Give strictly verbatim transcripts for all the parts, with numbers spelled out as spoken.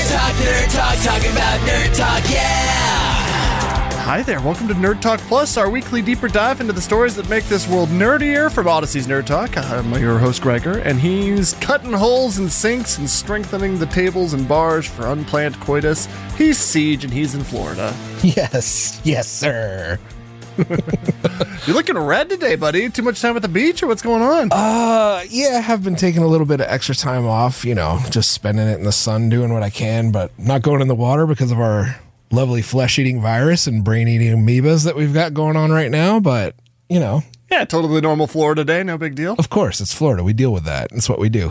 Nerd Talk, Nerd Talk, talking about Nerd Talk, yeah! Hi there, welcome to Nerd Talk Plus, our weekly deeper dive into the stories that make this world nerdier from Odyssey's Nerd Talk. I'm your host, Gregor, and he's cutting holes in sinks and strengthening the tables and bars for unplanned coitus. He's Siege, and he's in Florida. Yes, yes, sir. You're looking red today, buddy. Too much time at the beach, or what's going on? Uh, yeah, I have been taking a little bit of extra time off, you know, just spending it in the sun, doing what I can, but not going in the water because of our lovely flesh-eating virus and brain-eating amoebas that we've got going on right now, but, you know. Yeah, totally normal Florida day, no big deal. Of course, it's Florida. We deal with that. That's what we do.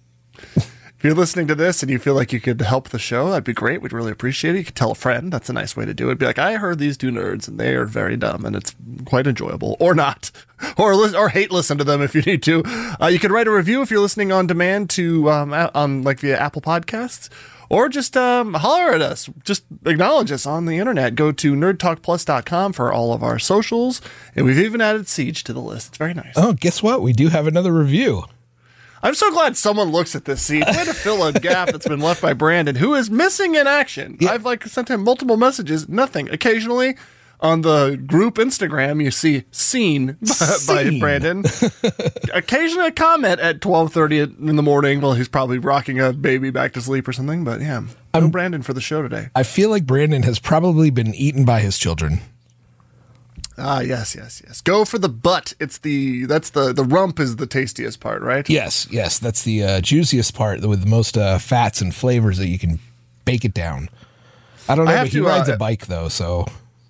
If you're listening to this and you feel like you could help the show, that'd be great. We'd really appreciate it. You could tell a friend. That's a nice way to do it. Be like, I heard these two nerds and they are very dumb and it's quite enjoyable. Or not. Or li- or hate listen to them if you need to. Uh, you could write a review if you're listening on demand to um, on like via Apple Podcasts. Or just um, holler at us. Just acknowledge us on the internet. Go to nerd talk plus dot com for all of our socials. And we've even added Siege to the list. It's very nice. Oh, guess what? We do have another review. I'm so glad someone looks at this scene. Way to fill a gap that's been left by Brandon, who is missing in action. Yeah. I've like sent him multiple messages, nothing. Occasionally on the group Instagram, you see seen by, by Brandon. Occasionally a comment at twelve thirty in the morning while he's probably rocking a baby back to sleep or something. But yeah, no I'm, Brandon for the show today. I feel like Brandon has probably been eaten by his children. Ah, yes, yes, yes. Go for the butt. It's the, that's the, the rump is the tastiest part, right? Yes, yes. That's the uh, juiciest part with the most uh, fats and flavors that you can bake it down. I don't know, I but he to, rides uh, a bike, though, so.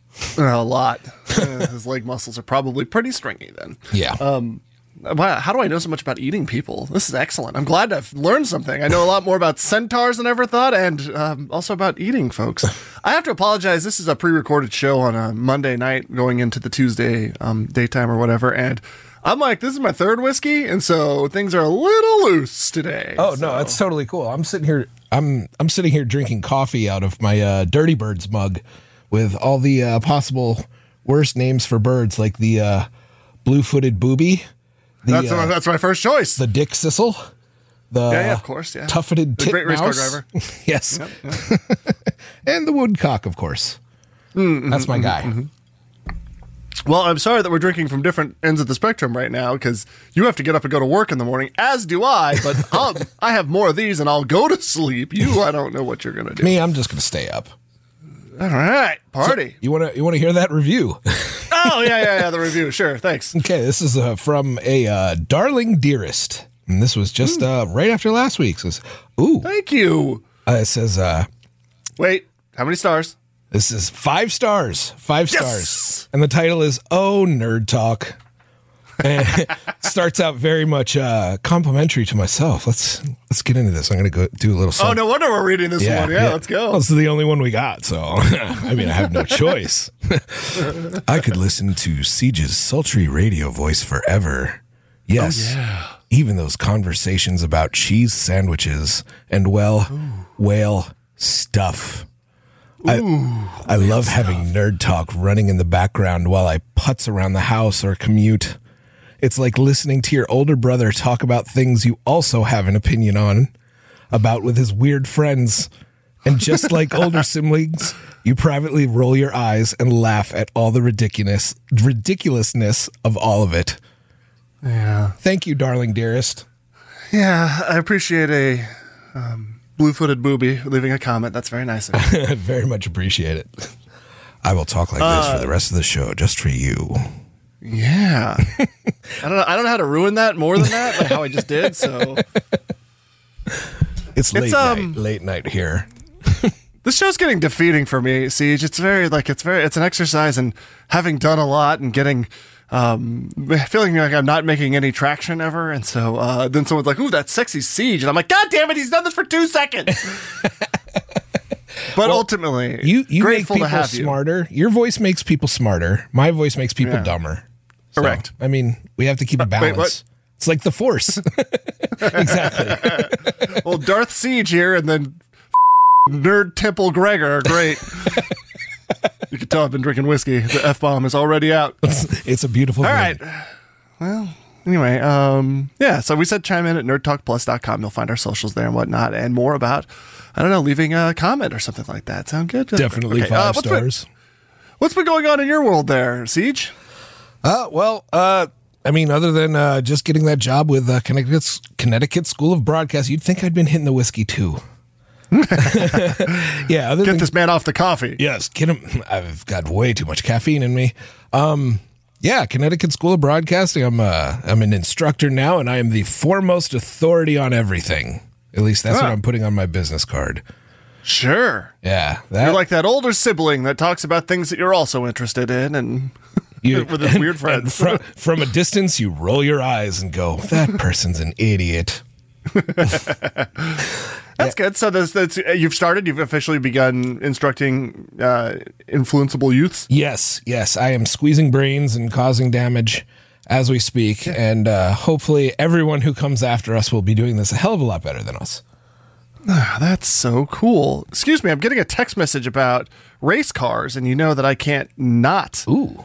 A lot. uh, his leg muscles are probably pretty stringy then. Yeah. Um, wow, how do I know so much about eating people? This is excellent. I'm glad I've learned something. I know a lot more about centaurs than I ever thought, and um, also about eating folks. I have to apologize. This is a pre-recorded show on a Monday night going into the Tuesday um, daytime or whatever, and I'm like, this is my third whiskey, and so things are a little loose today. Oh, so. no, that's totally cool. I'm sitting here I'm I'm sitting here drinking coffee out of my uh, Dirty Birds mug with all the uh, possible worst names for birds, like the uh, blue-footed booby. The, that's, uh, that's my first choice. The dick sissel. The yeah, yeah, of course, yeah. Tufted the great race car driver. Yes. Yep, yep. And the woodcock, of course. Mm-hmm, that's my guy. Mm-hmm. Well, I'm sorry that we're drinking from different ends of the spectrum right now, because you have to get up and go to work in the morning, as do I, but I'll, I have more of these and I'll go to sleep. You, I don't know what you're going to do. Me, I'm just going to stay up. All right, party. So you want to you want to hear that review? Oh, yeah, yeah, yeah, the review. Sure, thanks. Okay, this is uh, from a uh, Darling Dearest. And this was just uh, right after last week's. It says, ooh. Thank you. Uh, it says, uh, wait, how many stars? This is five stars. Five yes! stars. And the title is, Oh, Nerd Talk. And it starts out very much uh, complimentary to myself. Let's let's get into this. I'm going to go do a little something. Oh, no wonder we're reading this yeah, one. Yeah, yeah, let's go. Well, this is the only one we got, so I mean, I have no choice. I could listen to Siege's sultry radio voice forever. Yes, oh, yeah. Even those conversations about cheese sandwiches and, well, Ooh. whale stuff. Ooh, I, I love stuff. having Nerd Talk running in the background while I putz around the house or commute. It's like listening to your older brother talk about things you also have an opinion on, about with his weird friends. And just like older siblings, you privately roll your eyes and laugh at all the ridiculous ridiculousness of all of it. Yeah. Thank you, Darling Dearest. Yeah, I appreciate a um, blue-footed booby leaving a comment. That's very nice of you. I very much appreciate it. I will talk like uh, this for the rest of the show, just for you. Yeah. I don't know. I don't know how to ruin that more than that, but how I just did. So it's late it's, um, night, late night here. This show's getting defeating for me, Siege. It's very like it's very it's an exercise in having done a lot and getting um feeling like I'm not making any traction ever. And so uh, then someone's like, "Ooh, that's sexy Siege," and I'm like, "God damn it, he's done this for two seconds." But well, ultimately, you, you grateful make people to have smarter. You. Your voice makes people smarter. My voice makes people yeah. dumber. So, correct. I mean, we have to keep a balance. Wait, what? It's like the Force. Exactly. Well, Darth Siege here and then Nerd Temple Gregor are great. You can tell I've been drinking whiskey. The F-bomb is already out. It's, it's a beautiful All thing. right. Well, anyway, um, yeah, so we said chime in at nerd talk plus dot com. You'll find our socials there and whatnot and more about I don't know, leaving a comment or something like that. Sound good? Definitely Okay, five uh, what's stars. Been, what's been going on in your world there, Siege? Uh, well, uh, I mean, other than uh, just getting that job with uh, Connecticut, Connecticut School of Broadcast, you'd think I'd been hitting the whiskey too. yeah, other Get than, this man off the coffee. yes, get him. I've got way too much caffeine in me. Um, yeah, Connecticut School of Broadcasting. I'm uh, I'm an instructor now, and I am the foremost authority on everything. At least that's Huh. what I'm putting on my business card. Sure. Yeah, that, You're like that older sibling that talks about things that you're also interested in and you, with his weird and friends. From, from a distance, you roll your eyes and go, "That person's an idiot." That's good. So that's, that's, you've started, you've officially begun instructing uh, influenceable youths. Yes, yes, I am squeezing brains and causing damage as we speak, and uh, hopefully everyone who comes after us will be doing this a hell of a lot better than us. Ah, that's so cool. Excuse me, I'm getting a text message about race cars, and you know that I can't not Ooh.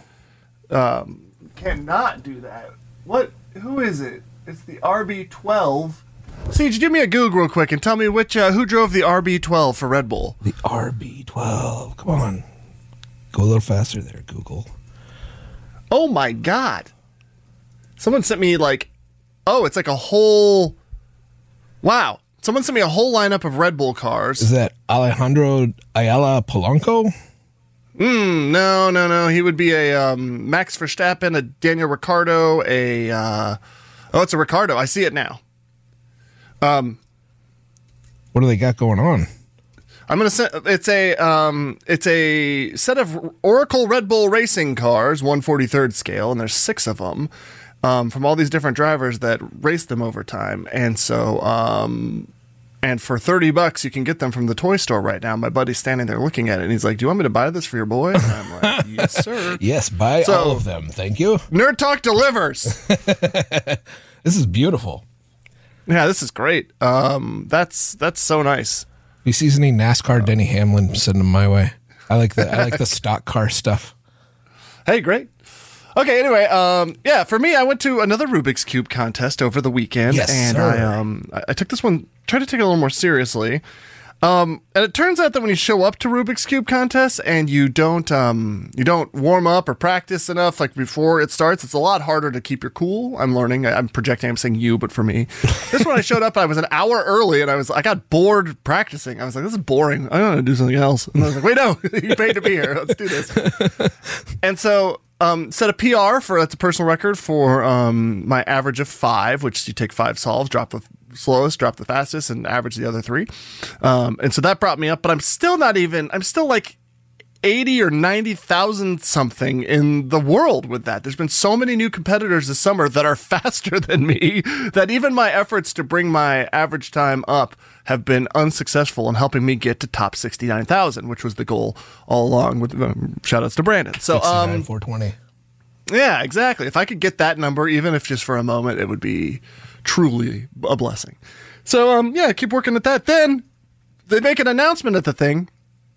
cannot do that. What? Who is it? It's the R B twelve. Siege, do me a Google real quick and tell me which uh, who drove the R B twelve for Red Bull. The R B twelve. Come on. Go a little faster there, Google. Oh my god. Someone sent me like oh, it's like a whole wow. Someone sent me a whole lineup of Red Bull cars. Is that Alejandro Ayala Polanco? Mm, no, no, no. He would be a um, Max Verstappen, a Daniel Ricciardo, a uh, oh, it's a Ricciardo. I see it now. What do they got going on? I'm gonna send. It's a um, it's a set of Oracle Red Bull racing cars, one forty-third scale, and there's six of them um, from all these different drivers that race them over time. And so, um, and for thirty bucks, you can get them from the toy store right now. My buddy's standing there looking at it, and he's like, "Do you want me to buy this for your boy?" And I'm like, "Yes, sir." Yes, buy So- all of them. Thank you. Nerd Talk delivers. This is beautiful. Yeah, this is great. Um, that's that's so nice. You see any NASCAR Denny Hamlin, send them my way. I like the I like the stock car stuff. Hey, great. Okay, anyway, um, yeah, for me, I went to another Rubik's Cube contest over the weekend, Yes, and sir. I um, I, I took this one, tried to take it a little more seriously. Um, and it turns out that when you show up to Rubik's Cube contests and you don't um, you don't warm up or practice enough, like before it starts, it's a lot harder to keep your cool. I'm learning. I, I'm projecting. I'm saying you, but for me, this one I showed up. I was an hour early, and I was I got bored practicing. I was like, this is boring. I want to do something else. And I was like, wait, no, you paid to be here. Let's do this. And so. Um, set a P R for that's a personal record for um, my average of five, which you take five solves, drop the slowest, drop the fastest, and average the other three. Um, and so that brought me up, but I'm still not even. I'm still like eighty or ninety thousand something in the world with that. There's been so many new competitors this summer that are faster than me that even my efforts to bring my average time up have been unsuccessful in helping me get to top sixty-nine thousand, which was the goal all along. With um, shout outs to Brandon. So, um, four twenty. yeah, exactly. If I could get that number, even if just for a moment, it would be truly a blessing. So, um, yeah, keep working at that. Then they make an announcement at the thing.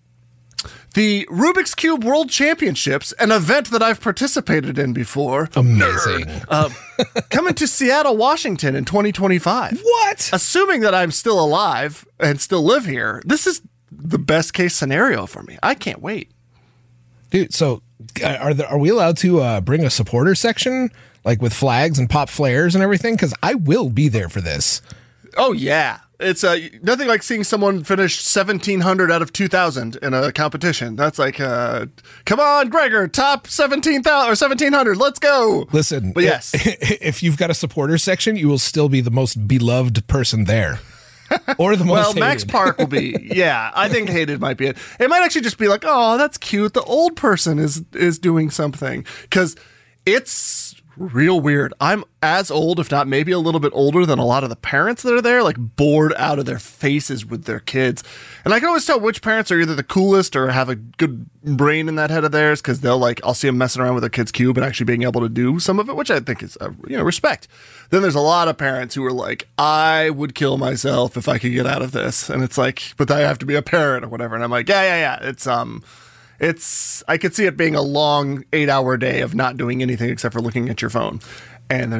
The Rubik's Cube World Championships, an event that I've participated in before, Amazing. uh, coming to Seattle, Washington in twenty twenty-five. What? Assuming that I'm still alive and still live here, this is the best case scenario for me. I can't wait. Dude, so uh, are there, are we allowed to uh, bring a supporter section, like with flags and pop flares and everything? Because I will be there for this. Oh, yeah. It's uh, nothing like seeing someone finish seventeen hundred out of two thousand in a competition. That's like, uh, come on, Gregor, top seventeen thousand or seventeen hundred. Let's go. Listen, But yes. if you've got a supporter section, you will still be the most beloved person there. Or the most Well, hated. Max Park will be. Yeah, I think hated might be it. It might actually just be like, oh, that's cute. The old person is is doing something because it's real weird. I'm as old, if not maybe a little bit older than a lot of the parents that are there, like bored out of their faces with their kids. And I can always tell which parents are either the coolest or have a good brain in that head of theirs because they'll like, I'll see them messing around with their kid's cube and actually being able to do some of it, which I think is, uh, you know, respect. Then there's a lot of parents who are like, I would kill myself if I could get out of this. And it's like, but I have to be a parent or whatever. And I'm like, yeah, yeah, yeah. It's, um, It's, I could see it being a long eight hour day of not doing anything except for looking at your phone. And there's a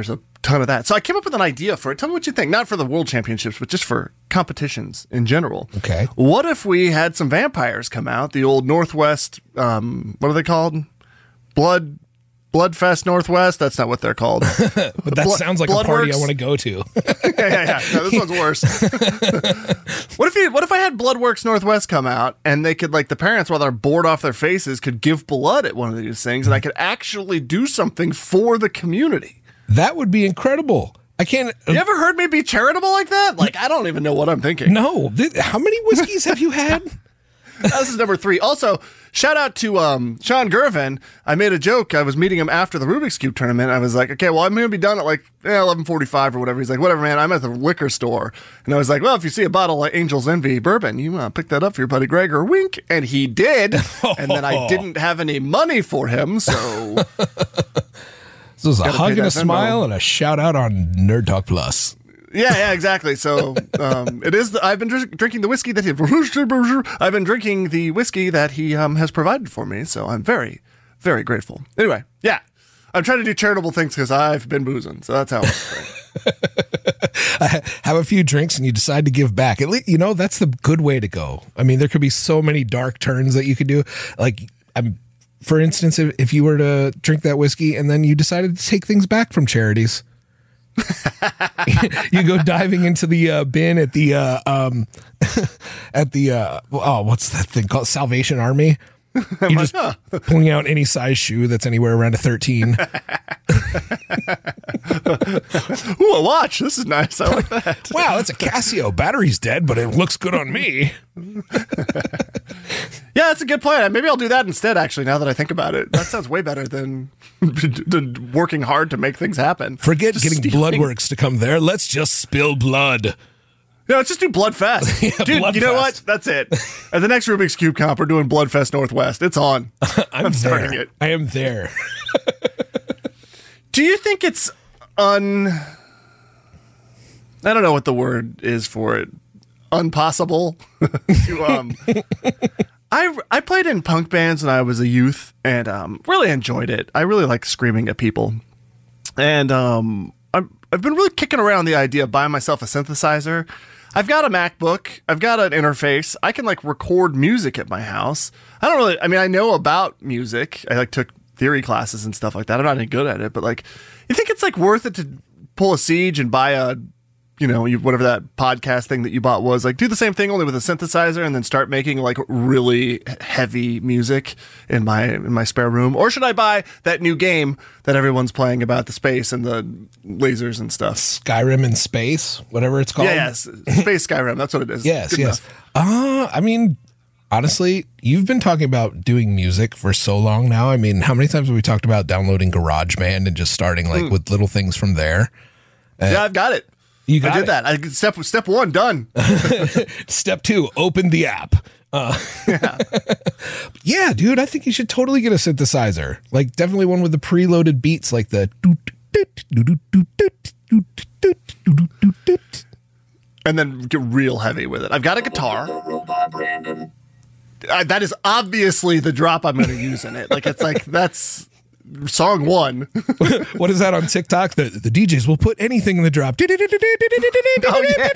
ton of that. So I came up with an idea for it. Tell me what you think. Not for the world championships, but just for competitions in general. Okay. What if we had some vampires come out? The old Northwest, um, what are they called? Blood, Bloodfest Northwest. That's not what they're called. But that Blood, sounds like a party I want to go to. yeah, yeah, yeah. No, this one's worse. What if you, what if I had Bloodworks Northwest come out and they could, like, the parents, while they're bored off their faces, could give blood at one of these things, and I could actually do something for the community. That would be incredible. I can't. You ever heard me be charitable like that? Like, I don't even know what I'm thinking. No. Th- how many whiskeys have you had? This is number three. Also, shout out to um, Sean Gervin. I made a joke. I was meeting him after the Rubik's Cube tournament. I was like, okay, well, I'm going to be done at like eh, eleven forty-five or whatever. He's like, whatever, man. I'm at the liquor store. And I was like, well, if you see a bottle of Angel's Envy bourbon, you uh, pick that up for your buddy Greg or wink. And he did. And then I didn't have any money for him, so... This was a hug and a smile and a shout out on Nerd Talk Plus. Yeah, yeah, exactly. So um, it is. The, I've been dr- drinking the whiskey that he. I've been drinking the whiskey that he um, has provided for me. So I'm very, very grateful. Anyway, yeah, I'm trying to do charitable things because I've been boozing. So that's how. Have a few drinks and you decide to give back. At least, you know, that's the good way to go. I mean, there could be so many dark turns that you could do. Like, I'm, for instance, if, if you were to drink that whiskey and then you decided to take things back from charities. You go diving into the uh, bin at the uh, um, at the uh, oh, what's that thing called? Salvation Army. You just huh. pulling out any size shoe that's anywhere around a thirteen. Ooh, a watch. This is nice. I like that. Wow, it's a Casio. Battery's dead, but it looks good on me. Yeah, that's a good plan. Maybe I'll do that instead, actually, now that I think about it. That sounds way better than, than working hard to make things happen. Forget Just getting stealing. Bloodworks to come there. Let's just spill blood. Yeah, let's just do Bloodfest. Yeah, Dude, Bloodfest. You know what? That's it. At the next Rubik's Cube comp, we're doing Bloodfest Northwest. It's on. I'm, I'm starting there. it. I am there. Do you think it's un... I don't know what the word is for it. Unpossible? to, um... I, I played in punk bands when I was a youth and um, really enjoyed it. I really like screaming at people. And um, I'm, I've been really kicking around the idea of buying myself a synthesizer. I've got a MacBook. I've got an interface. I can like record music at my house. I don't really, I mean, I know about music. I like took theory classes and stuff like that. I'm not any good at it, but like, you think it's like worth it to pull a Siege and buy a, you know, you, whatever that podcast thing that you bought was, like do the same thing only with a synthesizer and then start making like really heavy music in my in my spare room? Or should I buy that new game that everyone's playing about the space and the lasers and stuff? Skyrim in space, whatever it's called. Yeah, yes, Space Skyrim. That's what it is. Yes, Good yes. enough. Uh, I mean, honestly, you've been talking about doing music for so long now. I mean, how many times have we talked about downloading GarageBand and just starting like mm. with little things from there? Uh, yeah, I've got it. You got I did it. that. I, step step one done. Step two, open the app. Uh, yeah. Yeah, dude, I think you should totally get a synthesizer. Like definitely one with the preloaded beats like the and then get real heavy with it. I've got a guitar. Uh, that is obviously the drop I'm going to use in it. Like it's like that's song one. What is that on TikTok? The the D Js will put anything in the drop. Oh, yeah.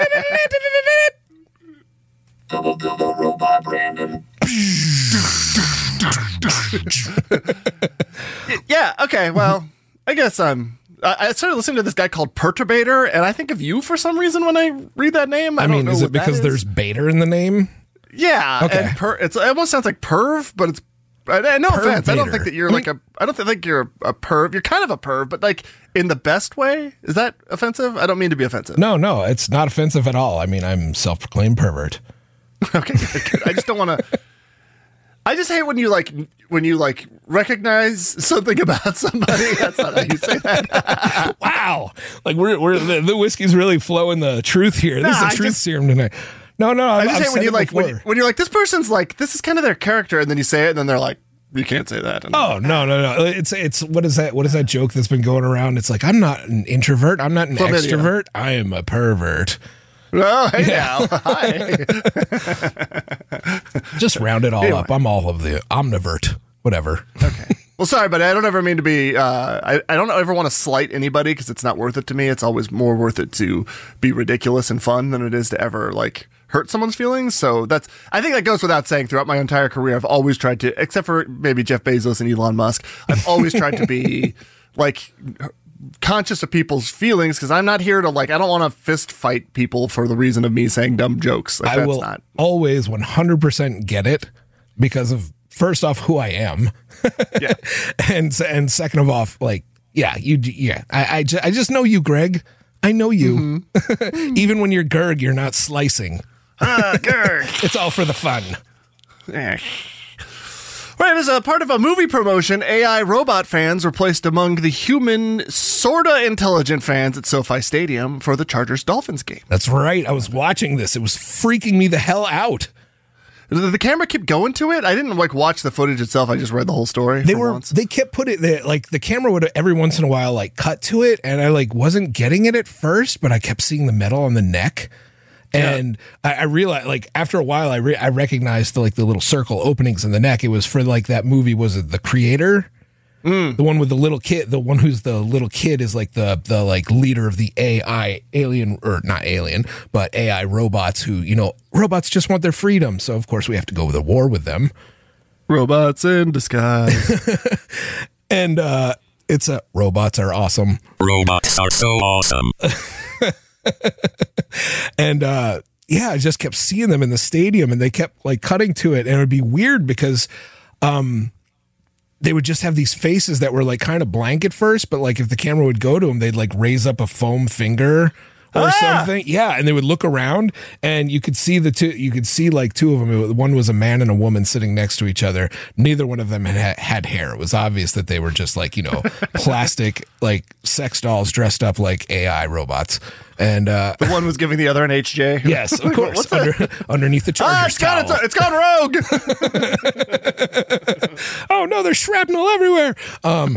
Double dildo robot Brandon. Yeah, okay, well, I guess I'm... I, I started listening to this guy called Perturbator, and I think of you for some reason when I read that name. I, I don't mean, know is what it because that there's Bader in the name? Yeah, Okay. and per, it's, it almost sounds like perv, but it's... I, no offense, I don't Pervader. think that you're like a... I don't think you're a perv. You're kind of a perv, but like in the best way? Is that offensive? I don't mean to be offensive. No, no, it's not offensive at all. I mean, I'm self-proclaimed pervert. Okay, good, good. I just don't want to... I just hate when you like when you like recognize something about somebody. That's not how you say that. Wow, like we're we're the, the whiskey's really flowing the truth here. This Nah, is a I truth just- serum tonight. No, no, I I've, just I've hate when said you it like when, before. when you're like this person's like this is kind of their character, and then you say it, and then they're like you can't say that. And, Oh no no no! It's it's what is that? What is that joke that's been going around? It's like I'm not an introvert. I'm not an Chlamydia. extrovert. I am a pervert. oh, hey now, hi. Just round it all Anyway. up. I'm all of the omnivert. Whatever. Okay. Well, sorry, but I don't ever mean to be, uh, I, I don't ever want to slight anybody because it's not worth it to me. It's always more worth it to be ridiculous and fun than it is to ever, like, hurt someone's feelings. So that's, I think that goes without saying. Throughout my entire career, I've always tried to, except for maybe Jeff Bezos and Elon Musk, I've always tried to be, like, conscious of people's feelings because I'm not here to, like, I don't want to fist fight people for the reason of me saying dumb jokes. Like, I that's will not. always one hundred percent get it because of, first off, who I am. Yeah. and and second of all, like, yeah, you, yeah, I, I, ju- I just know you, Greg. I know you. Mm-hmm. Even when you're Gerg, you're not slicing. Ah, Gerg. It's all for the fun. Eh. Right, as a part of a movie promotion, A I robot fans were placed among the human, sorta intelligent fans at SoFi Stadium for the Chargers Dolphins game. That's right. I was watching this. It was freaking me the hell out. Did the camera keep going to it? I didn't like watch the footage itself. I just read the whole story. They for were once. they kept putting the like the camera would every once in a while like cut to it, and I like wasn't getting it at first, but I kept seeing the metal on the neck, and yeah. I, I realized like after a while I re- I recognized the like the little circle openings in the neck. It was for like that movie. Was it The Creator? Mm. The one with the little kid, the one who's the little kid is like the the like leader of the A I alien or not alien, but A I robots who, you know, robots just want their freedom. So of course we have to go to war with them. Robots in disguise. and uh it's a robots are awesome. Robots are so awesome. and uh yeah, I just kept seeing them in the stadium and they kept like cutting to it, and it would be weird because um they would just have these faces that were like kind of blank at first, but like if the camera would go to them, they'd like raise up a foam finger or ah! something. Yeah. And they would look around and you could see the two, you could see like two of them. One was a man and a woman sitting next to each other. Neither one of them had, had hair. It was obvious that they were just like, you know, plastic, like sex dolls dressed up like A I robots. And uh, the one was giving the other an H J. Yes, of course. Under, underneath the Chargers. Ah, it's gone, it's, it's gone rogue. Oh no, there's shrapnel everywhere. Um,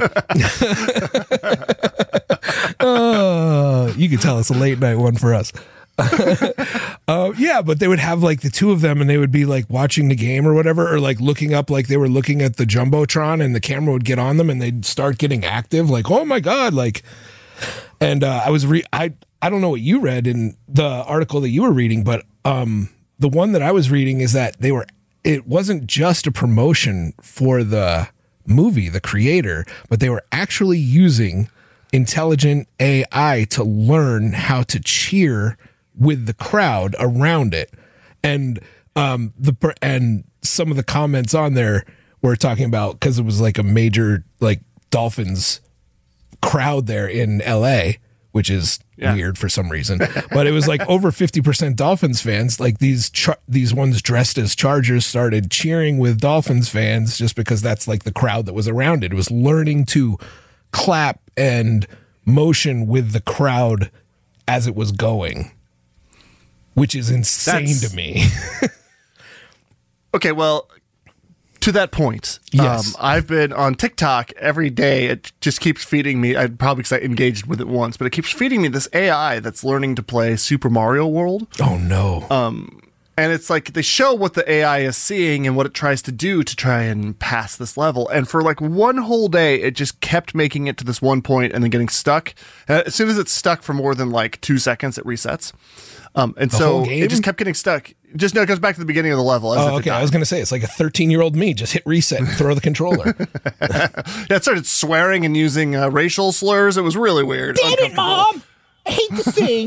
uh, you can tell it's a late night one for us. uh, yeah, but they would have like the two of them and they would be like watching the game or whatever, or like looking up like they were looking at the Jumbotron, and the camera would get on them and they'd start getting active. Like, oh my God. Like, and uh, I was, re- I, I don't know what you read in the article that you were reading, but um, the one that I was reading is that they were, it wasn't just a promotion for the movie, The Creator, but they were actually using intelligent A I to learn how to cheer with the crowd around it. And um, the and some of the comments on there were talking about, because it was like a major like Dolphins crowd there in L A, which is yeah. weird for some reason, but it was like over fifty percent Dolphins fans. Like these, char- these ones dressed as Chargers started cheering with Dolphins fans just because that's like the crowd that was around it. It was learning to clap and motion with the crowd as it was going, which is insane that's... to me. Okay. Well, to that point, yes. um, I've been on TikTok every day. It just keeps feeding me. I probably because I engaged with it once, but it keeps feeding me this A I that's learning to play Super Mario World. Oh no! Um, and it's like they show what the A I is seeing and what it tries to do to try and pass this level. And for like one whole day, it just kept making it to this one point and then getting stuck. And as soon as it's stuck for more than like two seconds, it resets. Um, and the so it just kept getting stuck. Just no, it goes back to the beginning of the level. As oh, okay. I was going to say, it's like a thirteen-year-old me. Just hit reset and throw the controller. Yeah, it started swearing and using uh, racial slurs. It was really weird. Damn it, Mom! I hate to sing.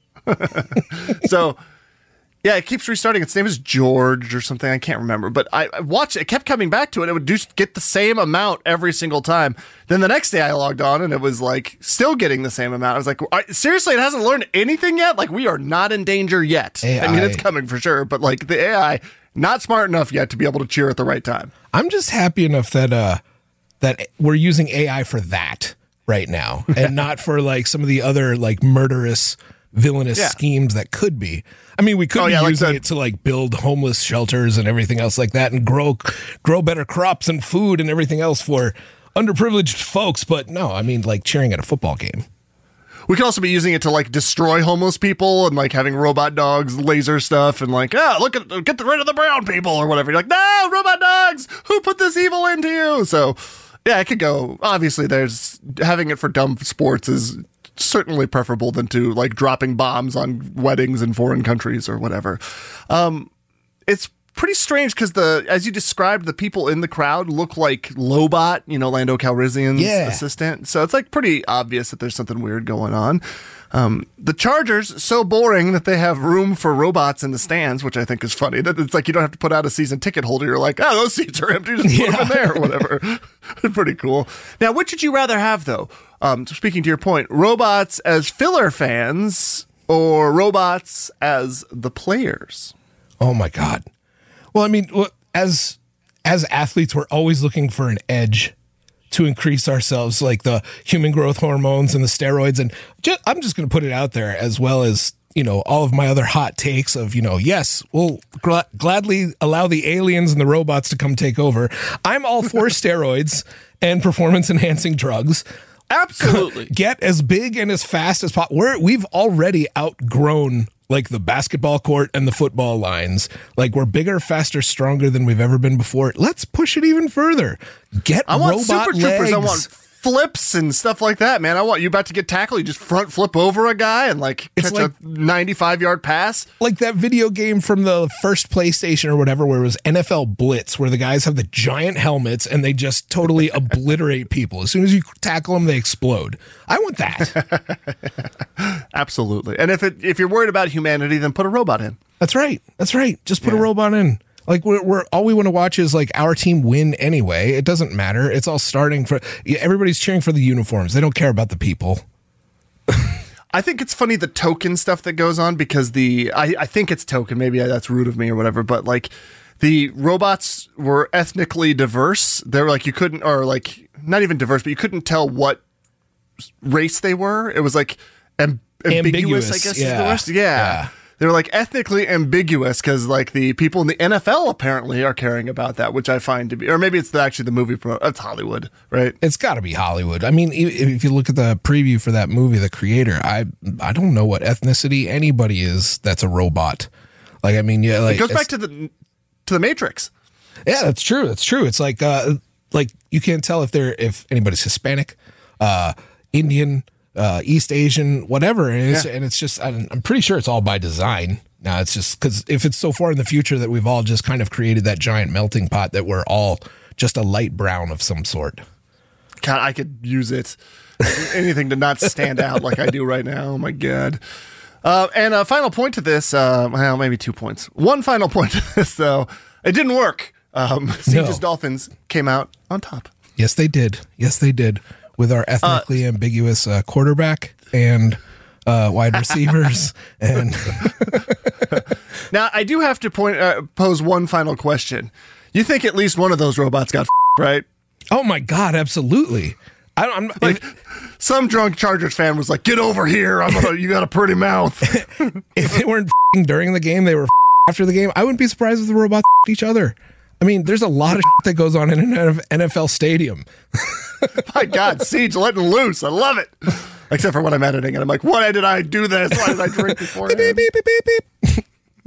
So, yeah, it keeps restarting. Its name is George or something. I can't remember. But I, I watched it. It kept coming back to it. It would just get the same amount every single time. Then the next day I logged on and it was like still getting the same amount. I was like, seriously, it hasn't learned anything yet? Like, we are not in danger yet. A I. I mean, it's coming for sure. But like the A I, not smart enough yet to be able to cheer at the right time. I'm just happy enough that uh, that we're using A I for that right now and not for like some of the other like murderous villainous yeah. schemes that could be. I mean, we could oh, be yeah, using like it to like build homeless shelters and everything else like that and grow grow better crops and food and everything else for underprivileged folks. But no, I mean, like cheering at a football game. We could also be using it to like destroy homeless people and like having robot dogs laser stuff and like, ah, look at get rid of the brown people or whatever. You're like, no, robot dogs, who put this evil into you? So Yeah, I could go. Obviously, there's having it for dumb sports is certainly preferable than to like dropping bombs on weddings in foreign countries or whatever. Um, it's pretty strange because the as you described, the people in the crowd look like Lobot, you know, Lando Calrissian's Yeah. assistant. So it's like pretty obvious that there's something weird going on. Um, the Chargers, so boring that they have room for robots in the stands, which I think is funny. That it's like you don't have to put out a season ticket holder. You're like, oh, those seats are empty. Just put them in there or whatever. Pretty cool. Now, which would you rather have, though? Um, speaking to your point, robots as filler fans or robots as the players? Oh my God. Well, I mean, wh- as as athletes, we're always looking for an edge to increase ourselves, like the human growth hormones and the steroids. And just, I'm just going to put it out there, as well as, you know, all of my other hot takes of, you know, yes, we'll gl- gladly allow the aliens and the robots to come take over. I'm all for steroids and performance enhancing drugs. Absolutely. Get as big and as fast as possible. We're, we've already outgrown like the basketball court and the football lines. Like we're bigger, faster, stronger than we've ever been before. Let's push it even further. Get I want robot super troopers. legs. I want flips and stuff like that, man. I want you about to get tackled. You just front flip over a guy and like It's catch like- a ninety-five yard pass. like that video game from the first PlayStation or whatever, where it was N F L Blitz, where the guys have the giant helmets and they just totally obliterate people. As soon as you tackle them, they explode. I want that. Absolutely. And if it if you're worried about humanity, then put a robot in. That's right. That's right. Just put a Yeah. robot in. Like we're, we're all we want to watch is like our team win anyway. It doesn't matter. It's all starting for yeah, everybody's cheering for the uniforms. They don't care about the people. I think it's funny the token stuff that goes on because the I, I think it's token, maybe that's rude of me or whatever, but like the robots were ethnically diverse. They're like you couldn't or like not even diverse, but you couldn't tell what race they were. It was like amb- ambiguous, Ambiguous, I guess is yeah. the worst. Yeah. Yeah. They were like ethnically ambiguous because like the people in the N F L apparently are caring about that, which I find to be, or maybe it's the, actually the movie. Pro, it's Hollywood, right? It's got to be Hollywood. I mean, if if you look at the preview for that movie, the creator, I I don't know what ethnicity anybody is that's a robot. Like, I mean, yeah, like It goes back it's- to the to the Matrix. Yeah, that's true. That's true. It's like uh like you can't tell if they're if anybody's Hispanic, uh Indian, uh East Asian, whatever. And it's, Yeah. and it's just I'm, I'm pretty sure it's all by design. Now it's just because if it's so far in the future that we've all just kind of created that giant melting pot that we're all just a light brown of some sort. God, I could use it. Anything to not stand out like I do right now. Oh my God. Uh, and a final point to this, uh, well, maybe two points. One final point to this, though. It didn't work. Um, Siege's Dolphins came out on top. Yes, they did. Yes, they did. With our ethnically ambiguous uh, quarterback and uh, wide receivers. and Now, I do have to point uh, pose one final question. You think at least one of those robots got f***ed, right? oh my God, absolutely. I don't, I'm, Like, some drunk Chargers fan was like, "Get over here! I'm gonna, you got a pretty mouth." if they weren't f***ing during the game, they were f***ing after the game. I wouldn't be surprised if the robots f***ed each other. I mean, there's a lot of shit that goes on in an N F L stadium. My God, Siege letting loose. I love it. Except for when I'm editing and I'm like, why did I do this? Why did I drink before? beep, beep, beep, beep, beep.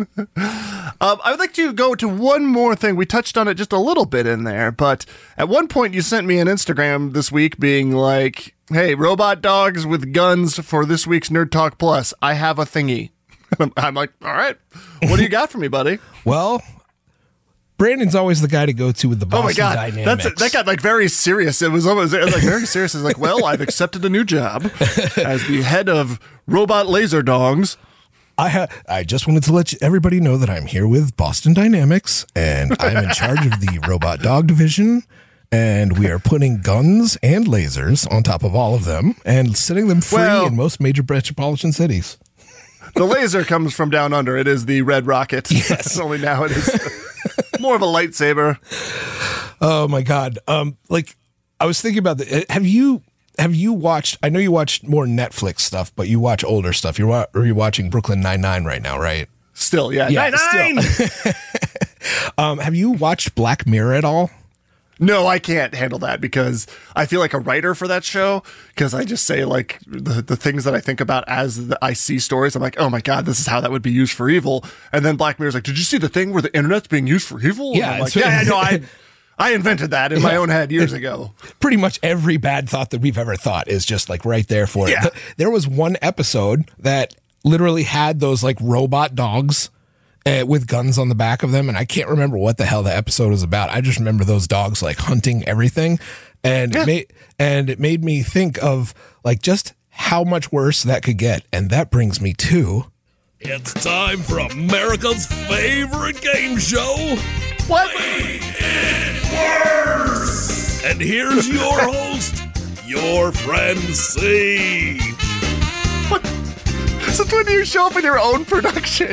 Um, I would like to go to one more thing. We touched on it just a little bit in there, but at one point you sent me an Instagram this week being like, hey, robot dogs with guns for this week's Nerd Talk Plus. I have a thingy. I'm, I'm like, all right, what do you got for me, buddy? Well, Brandon's always the guy to go to with the Boston Oh my God, Dynamics. that's that got like very serious. It was almost it was like very serious. It's like, well, I've accepted a new job as the head of robot laser dogs. I ha- I just wanted to let you, everybody know that I'm here with Boston Dynamics, and I'm in charge of the robot dog division. And we are putting guns and lasers on top of all of them and setting them free Well- in most major metropolitan cities. The laser comes from down under. It is the red rocket. Yes. Only now it is more of a lightsaber. Oh my God! Um, like I was thinking about the. Have you have you watched? I know you watched more Netflix stuff, but you watch older stuff. You're wa- are you watching Brooklyn Nine-Nine right now, right? Still, yeah. Yeah, Nine, nine! Um, have you watched Black Mirror at all? No, I can't handle that because I feel like a writer for that show because I just say like the, the things that I think about as the, I see stories. I'm like, oh my God, this is how that would be used for evil. And then Black Mirror's like, did you see the thing where the internet's being used for evil? Yeah, And I'm like, it's- yeah, I know. I, I invented that in my own head years ago. Pretty much every bad thought that we've ever thought is just like right there for it. Yeah. Th- There was one episode that literally had those like robot dogs uh, with guns on the back of them. And I can't remember what the hell the episode was about. I just remember those dogs like hunting everything. And, Yeah. it, made, and it made me think of like just how much worse that could get. And that brings me to... It's time for America's favorite game show. What? Worse. And here's your host, your friend Siege. What? So when do you show up in your own production?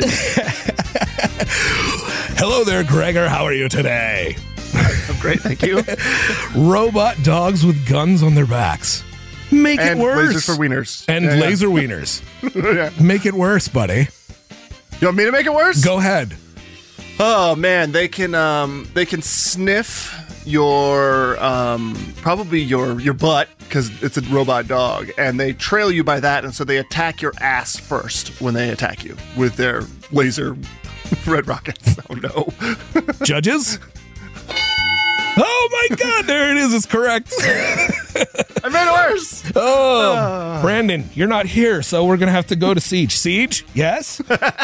Hello there, Gregor. How are you today? I'm great, thank you. Robot dogs with guns on their backs. Make And it worse. lasers for wieners. And Yeah, yeah. laser wieners. Yeah. Make it worse, buddy. You want me to make it worse? Go ahead. Oh man, they can um they can sniff your um probably your your butt because it's a robot dog, and they trail you by that, and so they attack your ass first when they attack you with their laser red rockets. Oh no. Judges? Oh my God, there it is. It's correct. I made it worse. Oh, Brandon, you're not here, so we're going to have to go to Siege. Siege? Yes?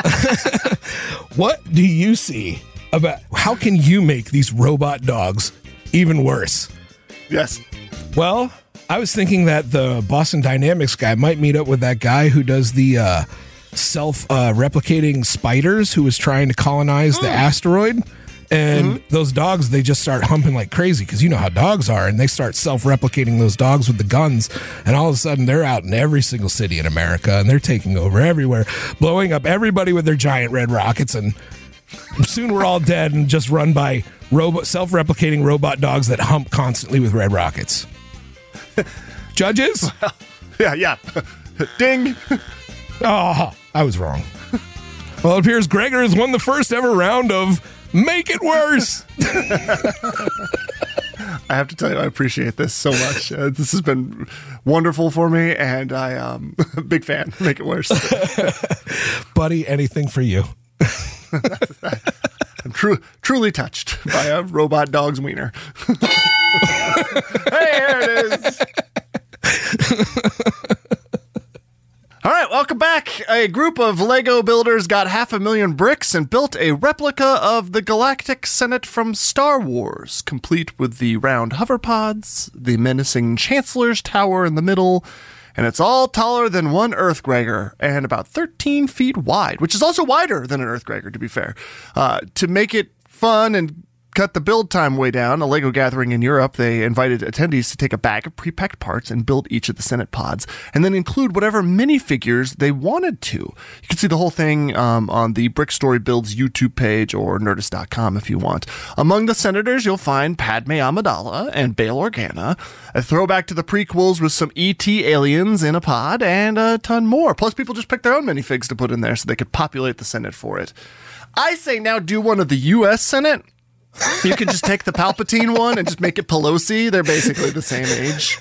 What do you see about how can you make these robot dogs even worse? Yes. Well, I was thinking that the Boston Dynamics guy might meet up with that guy who does the uh, self-replicating spiders who was trying to colonize the asteroid. And those dogs, they just start humping like crazy because you know how dogs are. And they start self-replicating those dogs with the guns. And all of a sudden, they're out in every single city in America. And they're taking over everywhere, blowing up everybody with their giant red rockets. And soon we're all dead and just run by robot, self-replicating robot dogs that hump constantly with red rockets. Judges? Yeah, yeah. Ding. Oh, I was wrong. Well, it appears Gregor has won the first ever round of Make It Worse. I have to tell you, I appreciate this so much. Uh, this has been wonderful for me, and I um big fan. Make it worse. Buddy, anything for you. I'm tru- truly touched by a robot dog's wiener. Hey, here it is. All right, welcome back. A group of Lego builders got half a million bricks and built a replica of the Galactic Senate from Star Wars, complete with the round hoverpods, the menacing Chancellor's Tower in the middle, and it's all taller than one Earth Gregor and about thirteen feet wide, which is also wider than an Earth Gregor, to be fair. Uh, to make it fun and cut the build time way down, a Lego gathering in Europe, they invited attendees to take a bag of pre-packed parts and build each of the Senate pods, and then include whatever minifigures they wanted to. You can see the whole thing um, on the Brick Story Builds YouTube page or Nerdist dot com if you want. Among the senators, you'll find Padme Amidala and Bail Organa, a throwback to the prequels with some E T aliens in a pod, and a ton more. Plus, people just picked their own minifigs to put in there so they could populate the Senate for it. I say now do one of the U S Senate. You can just take the Palpatine one and just make it Pelosi. They're basically the same age.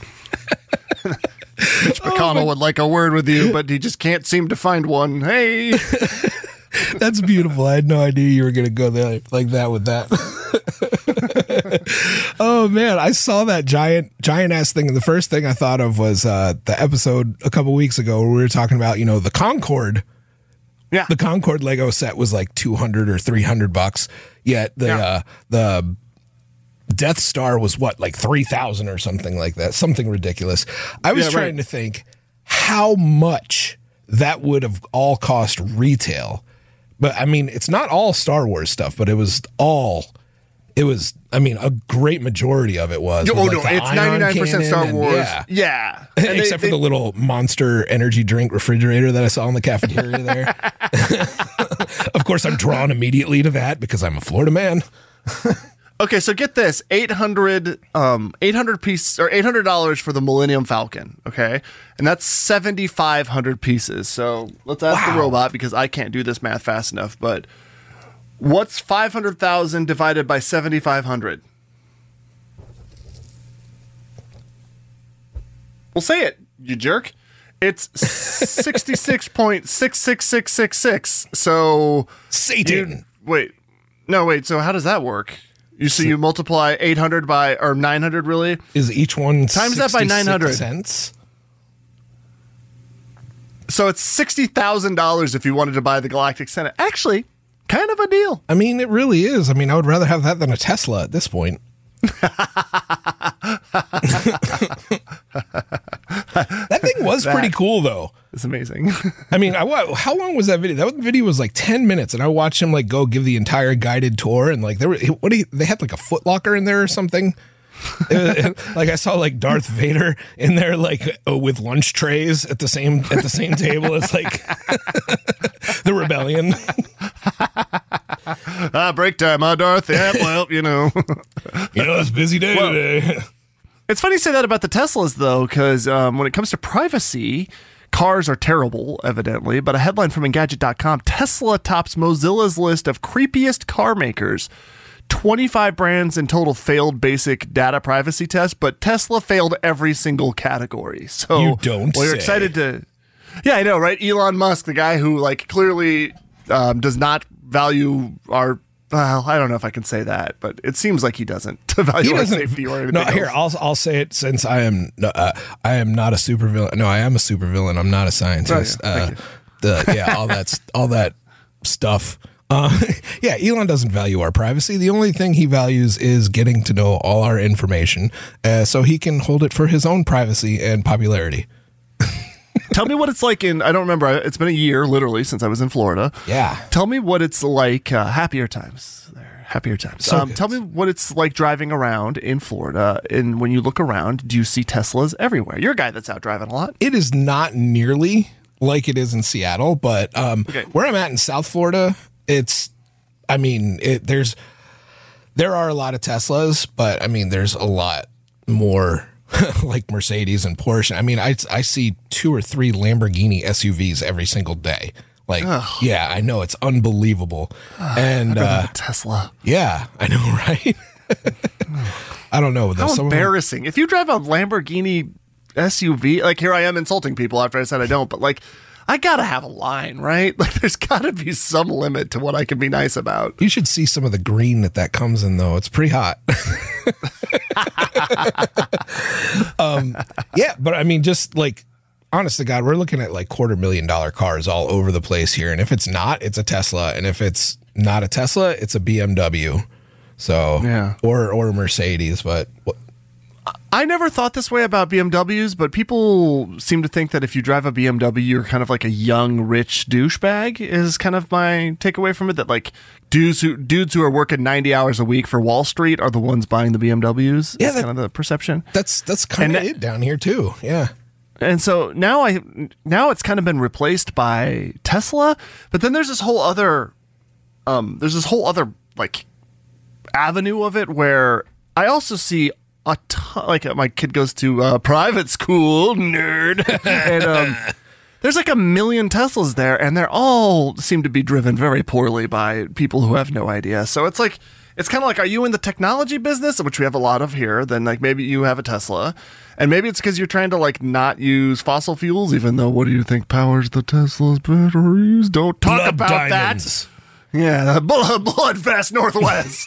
Mitch McConnell oh would like a word with you, but he just can't seem to find one. Hey. That's beautiful. I had no idea you were going to go there like that with that. Oh man, I saw that giant, giant ass thing. And the first thing I thought of was uh, the episode a couple weeks ago where we were talking about, you know, the Concorde. Yeah. The Concorde Lego set was like two hundred or three hundred bucks. Yet the, Yeah. uh, the Death Star was what, like three thousand or something like that. Something ridiculous. I was Yeah, trying right. to think how much that would have all cost retail. But I mean, it's not all Star Wars stuff, but it was all, it was, I mean, a great majority of it was. Oh, with, no, like, the it's ion ninety-nine percent cannon Star and- Wars. yeah. Yeah. And they- Except they- for the little Monster energy drink refrigerator that I saw in the cafeteria there. Of course, I'm drawn immediately to that because I'm a Florida man. Okay, so get this: eight hundred, um, eight hundred piece or eight hundred dollars for the Millennium Falcon. Okay, and that's seventy five hundred pieces. So let's ask Wow. the robot because I can't do this math fast enough. But what's five hundred thousand divided by seventy five hundred? Well, say it, you jerk. It's sixty six point six six six six six. So Satan. you- wait, no, wait. So how does that work? You see, you multiply eight hundred by or nine hundred really. Is each one Times that by nine hundred cents? So it's sixty thousand dollars if you wanted to buy the Galactic Senate. Actually, kind of a deal. I mean, it really is. I mean, I would rather have that than a Tesla at this point. That thing was That pretty cool, though. It's amazing. I mean, I, wa- how long was that video? That video was like ten minutes, and I watched him like go give the entire guided tour, and like there were what do you, they had like a Foot Locker in there or something. It- it- like I saw like Darth Vader in there, like uh, with lunch trays at the same at the same table as like the rebellion. Ah, break time, huh, Darth? Yeah, well, you know. You know, it's a busy day Well, today. It's funny you say that about the Teslas, though, because um, when it comes to privacy, cars are terrible, evidently. But a headline from Engadget dot com, Tesla tops Mozilla's list of creepiest car makers. twenty-five brands in total failed basic data privacy tests, but Tesla failed every single category. So You don't well, you're say. excited to... Yeah, I know, right? Elon Musk, the guy who like clearly um, does not value our... Well, I don't know if I can say that, but it seems like he doesn't to value He our doesn't. safety or anything No, else. here I'll I'll say it since I am uh, I am not a supervillain. No, I am a supervillain. I'm not a scientist. Oh, yeah. Thank uh, the yeah, all that all that stuff. Uh, yeah, Elon doesn't value our privacy. The only thing he values is getting to know all our information, uh, so he can hold it for his own privacy and popularity. Tell me what it's like in, I don't remember, it's been a year literally since I was in Florida. Yeah. Tell me what it's like, uh, happier times there, happier times. So um, good. tell me what it's like driving around in Florida. And when you look around, do you see Teslas everywhere? You're a guy that's out driving a lot. It is not nearly like it is in Seattle, but um, Okay. where I'm at in South Florida, it's, I mean, it, there's, there are a lot of Teslas, but I mean, there's a lot more like Mercedes and Porsche. I mean, I, I see two or three Lamborghini S U Vs every single day. Like, yeah, I know it's unbelievable. And uh, Tesla. yeah, I know, right? I don't know. Though. How Some of them- embarrassing. If you drive a Lamborghini S U V, like here I am insulting people after I said I don't, but like, I gotta have a line, right? Like there's gotta be some limit to what I can be nice about. You should see some of the green that that comes in, though. It's pretty hot. um, yeah, but I mean, just like, honest to God, we're looking at like quarter million dollar cars all over the place here. And if it's not, it's a Tesla. And if it's not a Tesla, it's a B M W. So, Yeah. or, or a Mercedes. But I never thought this way about B M Ws, but people seem to think that if you drive a B M W, you're kind of like a young, rich douchebag, is kind of my takeaway from it. That like dudes who dudes who are working ninety hours a week for Wall Street are the ones buying the B M Ws. Yeah, That's that- kind of the perception. that's, that's kind of And it down here too. Yeah. And so now I now it's kind of been replaced by Tesla, but then there's this whole other um there's this whole other like avenue of it where I also see a ton, like my kid goes to uh, private school, nerd, and um, there's like a million Teslas there, and they're all seem to be driven very poorly by people who have no idea. So it's like it's kind of like, are you in the technology business, which we have a lot of here? Then like maybe you have a Tesla, and maybe it's because you're trying to like not use fossil fuels, even though what do you think powers the Tesla's batteries? Don't talk Blood about diamonds. that. Yeah, blood, blood fast Northwest.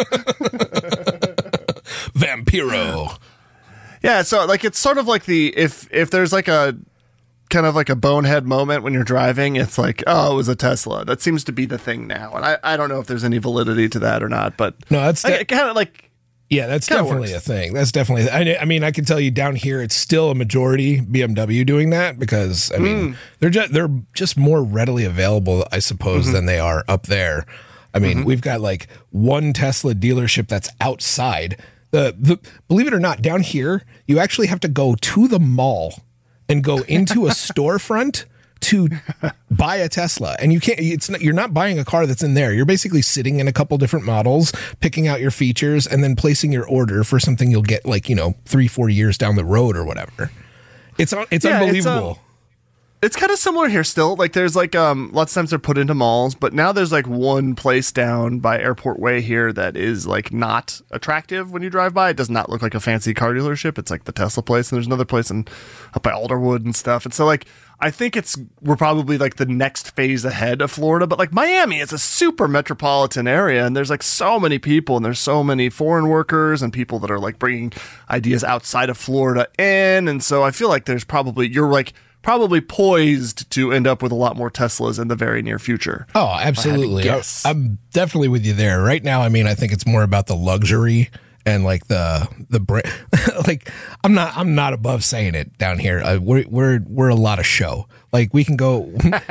Vampiro. Yeah, so like it's sort of like the if if there's like a kind of like a bonehead moment when you're driving, it's like, oh, it was a Tesla. That seems to be the thing now, and I, I don't know if there's any validity to that or not, but No, that's I, de- kind of like Yeah, that's Kinda definitely works. a thing. That's definitely. I, I mean, I can tell you down here, it's still a majority B M W doing that because I mean, they're just they're just more readily available, I suppose, than they are up there. I mean, we've got like one Tesla dealership that's outside. The the believe it or not, down here, you actually have to go to the mall and go into a storefront to buy a Tesla, and you can't. It's not, you're not buying a car that's in there. You're basically sitting in a couple different models, picking out your features, and then placing your order for something you'll get like you know three, four years down the road or whatever. It's un- it's Yeah, it's, unbelievable. um, it's kind of similar here still. Like there's like um lots of times they're put into malls, but now there's like one place down by Airport Way here that is like not attractive when you drive by. It does not look like a fancy car dealership. It's like the Tesla place, and there's another place in up by Alderwood and stuff. And so like I think it's we're probably like the next phase ahead of Florida, but like Miami is a super metropolitan area, and there's like so many people, and there's so many foreign workers and people that are like bringing ideas outside of Florida in, and so I feel like there's probably you're like probably poised to end up with a lot more Teslas in the very near future. Oh, absolutely. I, I'm definitely with you there. Right now, I mean, I think it's more about the luxury and like the the brand. Like I'm not I'm not above saying it down here. Uh, we're we're we're a lot of show. Like we can go.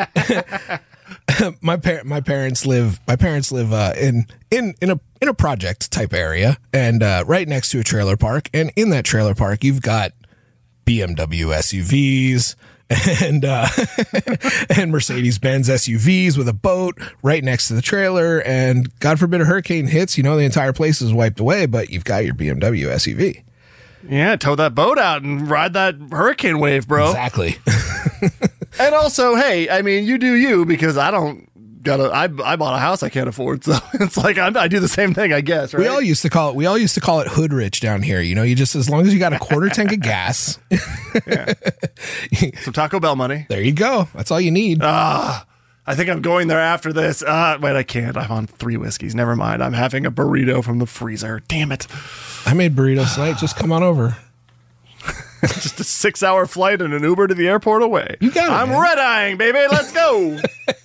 my par- my parents live my parents live uh, in in in a in a project type area, and uh, right next to a trailer park. And in that trailer park, you've got B M W S U Vs. And uh, and Mercedes-Benz S U Vs with a boat right next to the trailer. And God forbid a hurricane hits, you know, the entire place is wiped away, but you've got your B M W S U V. Yeah, tow that boat out and ride that hurricane wave, bro. Exactly. And also, hey, I mean, you do you, because I don't got a, I, I bought a house I can't afford, so it's like I, I do the same thing, I guess, right? We all used to call it, we all used to call it hood rich down here. You know, you just, as long as you got a quarter tank of gas. Yeah. Some Taco Bell money. There you go. That's all you need. Ah, I think I'm going there after this. Uh, wait, I can't. I'm on three whiskeys. Never mind. I'm having a burrito from the freezer. Damn it. I made burritos tonight. Just come on over. Just a six hour flight and an Uber to the airport away. You got it, I'm man. red-eyeing, baby. Let's go.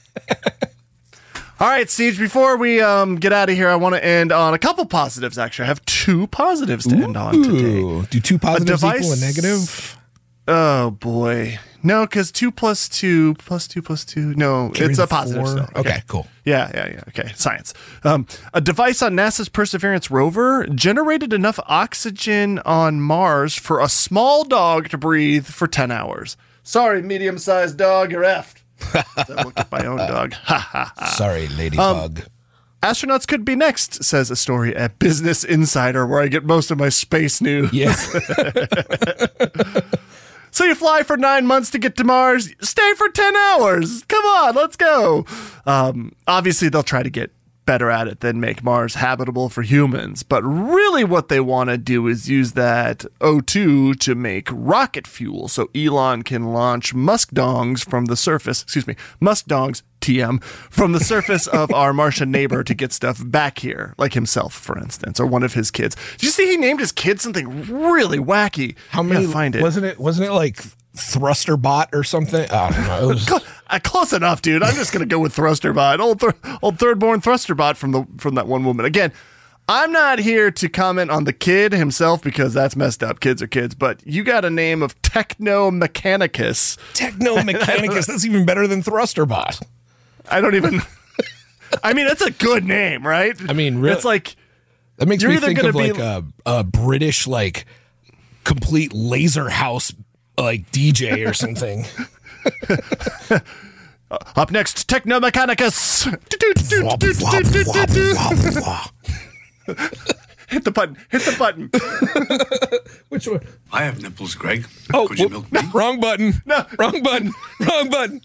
All right, Siege, before we um, get out of here, I want to end on a couple positives, actually. I have two positives to end on today. Ooh, do two positives device- equal a negative? Oh, boy. No, because two plus two plus two plus two. No, Carry it's the a positive. four. Still. Okay, cool. Yeah, yeah, yeah. Okay, science. Um, a device on NASA's Perseverance rover generated enough oxygen on Mars for a small dog to breathe for ten hours. Sorry, medium-sized dog, you're effed. I looked at my own dog. Ha ha ha. Sorry, ladybug. Um, Astronauts could be next, says a story at Business Insider, where I get most of my space news. Yeah. So you fly for nine months to get to Mars, stay for ten hours. Come on, let's go. Um, obviously, they'll try to get better at it than make Mars habitable for humans. But really what they want to do is use that O two to make rocket fuel so Elon can launch muskdongs from the surface, excuse me, muskdongs, T M, from the surface of our Martian neighbor to get stuff back here, like himself, for instance, or one of his kids. Did you see he named his kid something really wacky? How many? Find it. Wasn't it? Wasn't it like Thrusterbot or something? I don't know. It was, Cl- uh, close enough, dude. I'm just gonna go with Thrusterbot, old th- old third-born Thrusterbot from the from that one woman. Again, I'm not here to comment on the kid himself because that's messed up. Kids are kids, but you got a name of Techno Mechanicus. Techno Mechanicus. That's even better than Thrusterbot. I don't even. I mean, that's a good name, right? I mean, really, it's like that makes you're me either think gonna of be- like a, a British like complete laser house like D J or something. uh, up next, Techno Mechanicus. Hit the button. Hit the button. Which one? I have nipples, Greg. Oh, Could you whoop, milk me? wrong button. No. Wrong button. Wrong button.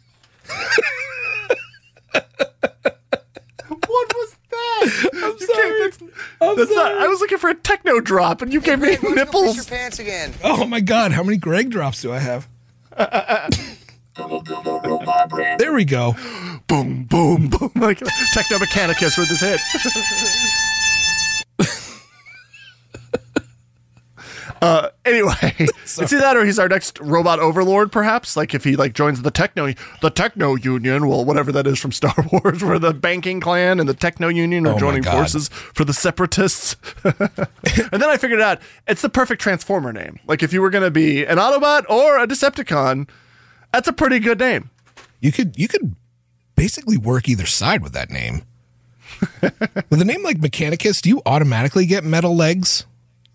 What was that? I'm sorry. That's, I'm that's sorry. Not, I was looking for a techno drop, and you gave me Your nipples. pants again. Oh my God! How many Greg drops do I have? There we go. Boom, boom, boom. Like Techno Mechanicus with his hit. Uh, anyway, it's either that or he's our next robot overlord, perhaps. Like if he like joins the techno, the techno union, well, whatever that is from Star Wars, where the banking clan and the techno union are Oh my joining God. forces for the separatists. And then I figured out it's the perfect Transformer name. Like if you were going to be an Autobot or a Decepticon, that's a pretty good name. You could you could basically work either side with that name. With a name like Mechanicus, do you automatically get metal legs?